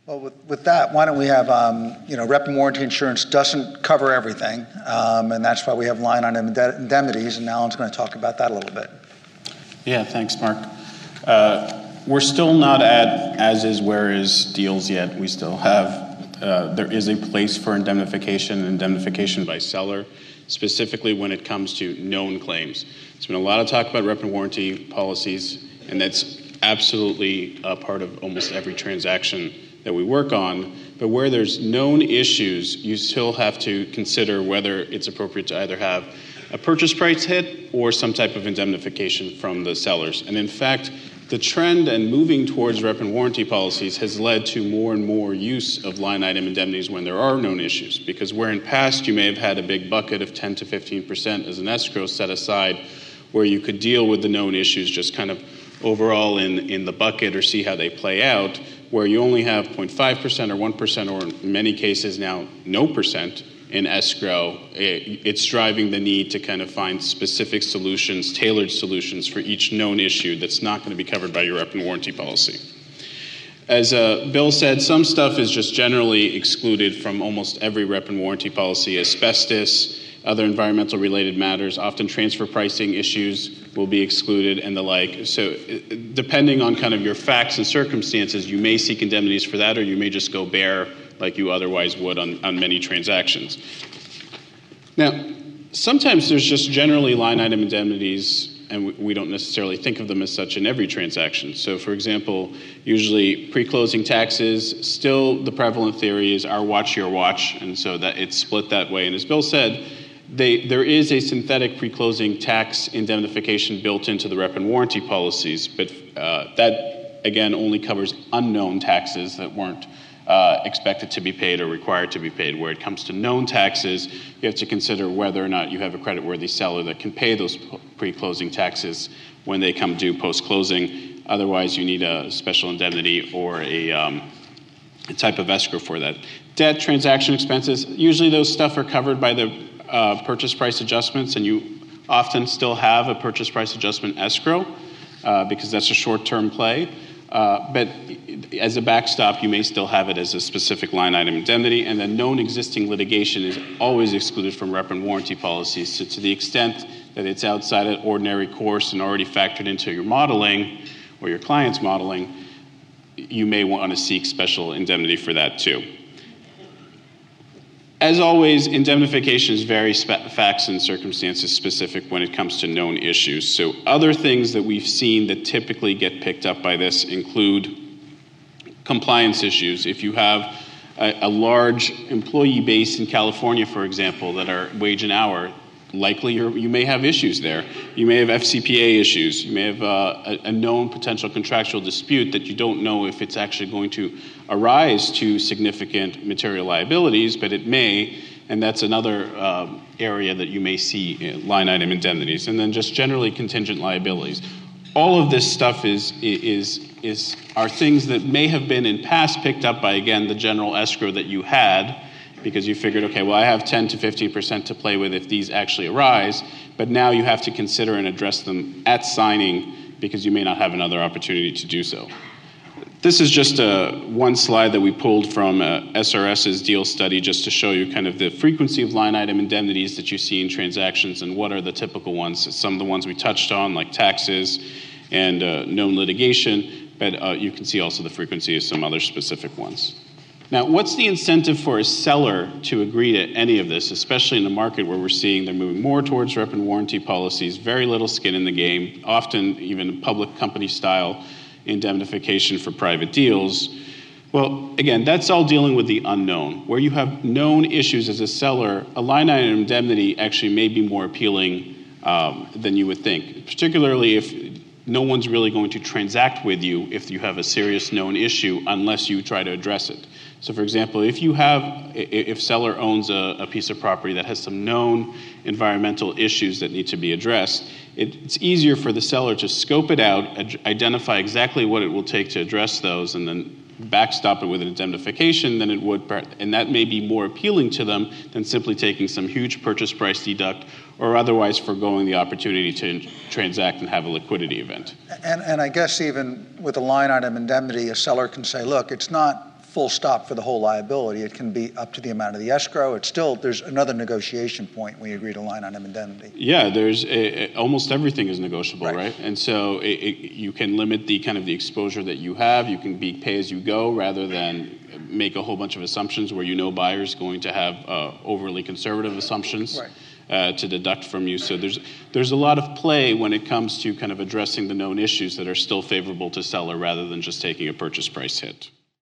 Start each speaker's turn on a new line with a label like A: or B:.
A: Well, with that, why don't we have, rep and warranty insurance doesn't cover everything, and that's why we have line item indemnities, and Alan's going to talk about that a little bit.
B: Yeah, thanks, Mark. We're still not at as is, where is deals yet. We still have, there is a place for indemnification by seller, specifically when it comes to known claims. There's been a lot of talk about rep and warranty policies, and that's absolutely a part of almost every transaction that we work on. But where there's known issues, you still have to consider whether it's appropriate to either have a purchase price hit or some type of indemnification from the sellers. And in fact, the trend and moving towards rep and warranty policies has led to more and more use of line item indemnities when there are known issues. Because where in past you may have had a big bucket of 10 to 15% as an escrow set aside, where you could deal with the known issues just kind of overall in the bucket or see how they play out, where you only have 0.5% or 1% or in many cases now no percent in escrow, it's driving the need to kind of find specific solutions, tailored solutions for each known issue that's not going to be covered by your rep and warranty policy. As Bill said, some stuff is just generally excluded from almost every rep and warranty policy. Asbestos, other environmental related matters, often transfer pricing issues will be excluded and the like. So depending on kind of your facts and circumstances, you may seek indemnities for that, or you may just go bare like you otherwise would on many transactions. Now, sometimes there's just generally line item indemnities, and we don't necessarily think of them as such in every transaction. So for example, usually pre-closing taxes, still the prevalent theory is our watch, your watch, and so that it's split that way. And as Bill said, there is a synthetic pre-closing tax indemnification built into the rep and warranty policies, but that, again, only covers unknown taxes that weren't expected to be paid or required to be paid. Where it comes to known taxes, you have to consider whether or not you have a creditworthy seller that can pay those pre-closing taxes when they come due post-closing. Otherwise, you need a special indemnity or a type of escrow for that. Debt, transaction expenses, usually those stuff are covered by the purchase price adjustments, and you often still have a purchase price adjustment escrow because that's a short-term play. But as a backstop, you may still have it as a specific line item indemnity, and then known existing litigation is always excluded from rep and warranty policies. So to the extent that it's outside of ordinary course and already factored into your modeling or your client's modeling, you may want to seek special indemnity for that too. As always, indemnification is very facts and circumstances specific when it comes to known issues. So other things that we've seen that typically get picked up by this include compliance issues. If you have a large employee base in California, for example, that are wage and hour, likely you may have issues there. You may have FCPA issues. You may have a known potential contractual dispute that you don't know if it's actually going to arise to significant material liabilities, but it may, and that's another area that you may see line item indemnities. And then just generally contingent liabilities. All of this stuff are things that may have been in past picked up by, again, the general escrow that you had, because you figured, okay, well, I have 10 to 15% to play with if these actually arise, but now you have to consider and address them at signing because you may not have another opportunity to do so. This is just one slide that we pulled from SRS's deal study just to show you kind of the frequency of line item indemnities that you see in transactions and what are the typical ones. Some of the ones we touched on, like taxes and known litigation, but you can see also the frequency of some other specific ones. Now, what's the incentive for a seller to agree to any of this, especially in a market where we're seeing they're moving more towards rep and warranty policies, very little skin in the game, often even public company style indemnification for private deals? Well, again, that's all dealing with the unknown. Where you have known issues as a seller, a line item indemnity actually may be more appealing than you would think, particularly if no one's really going to transact with you if you have a serious known issue unless you try to address it. So for example, if seller owns a piece of property that has some known environmental issues that need to be addressed, it's easier for the seller to scope it out, identify exactly what it will take to address those, and then backstop it with an indemnification than it would, and that may be more appealing to them than simply taking some huge purchase price deduct or otherwise foregoing the opportunity to transact and have a liquidity event.
A: And I guess even with a line item indemnity, a seller can say, look, it's not full stop for the whole liability. It can be up to the amount of the escrow. It's still, there's another negotiation point when we agree to line item indemnity.
B: Yeah, there's almost everything is negotiable, right? And so you can limit the kind of the exposure that you have. You can be pay as you go rather than make a whole bunch of assumptions where buyer's going to have overly conservative assumptions. To deduct from you. So there's a lot of play when it comes to kind of addressing the known issues that are still favorable to seller rather than just taking a purchase price hit.